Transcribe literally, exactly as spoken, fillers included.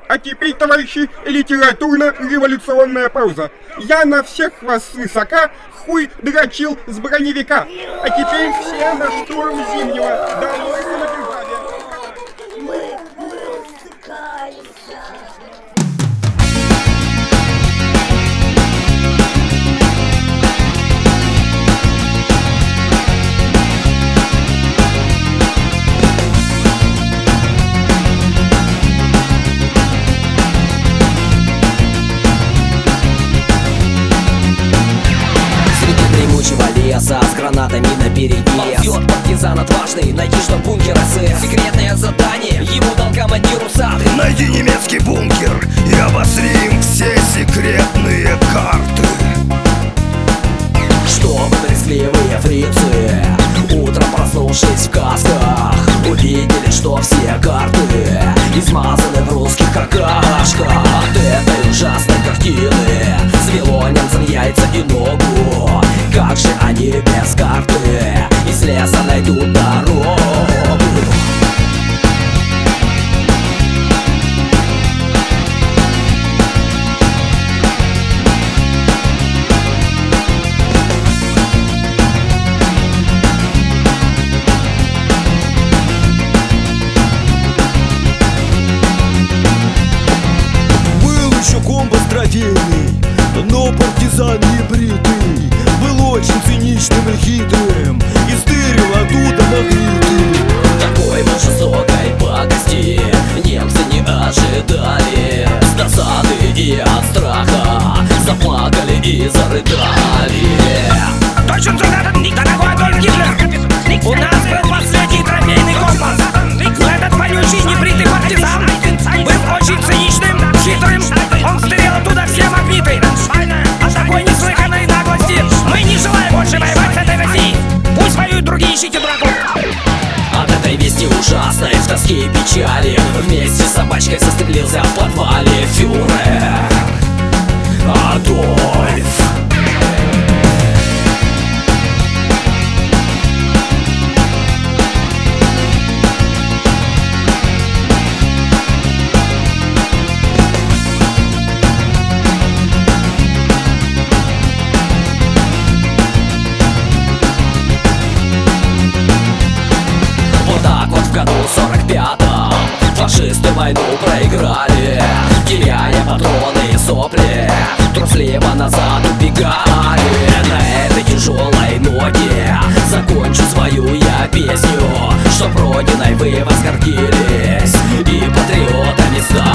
А теперь, товарищи, литературно-революционная пауза. Я на всех вас свысока хуй дрочил с броневика. А теперь все на штурм Зимнего. Долой самодержавие. Мы, мы стыкаемся. Леса с гранатами наперевес. Ползет партизан отважный, найди, что бункер СС. Секретное задание ему дал командир усатый. Найди немецкий бункер и обосрим все секретные карты. Чтобы трескливые фрицы, утром проснувшись в касках, увидели, что все карты измазаны в русских какашках. От этой ужасной картины свело немцам яйца и ногу. Как же они без карты из леса найдут дорогу? Был еще компас трофейный, но партизан не бритый. Был очень циничным и хитрым, и стырил оттуда магниты. Такой вот жестокой пакости немцы не ожидали. С досады и от страха заплакали и зарыдали. Точно солдатом дорогой Адольф Гитлер. У нас был последний трофейный компас. Но этот вонючий небритый партизан был очень циничным, хитрым. Он стырил оттуда все магниты. От такой неслыханной наглости мы не желаем больше воевать с этой Россией. Пусть воюют другие, ищите дураков. От этой вести ужасной в тоске и печали вместе с собачкой застрелился в подвале фюрер Адольф. В году сорок пятом фашисты войну проиграли, теряя патроны и сопли, трусливо назад убегали. На этой тяжелой ноте закончу свою я песню, чтоб родиной вы возгордились и патриотами стали.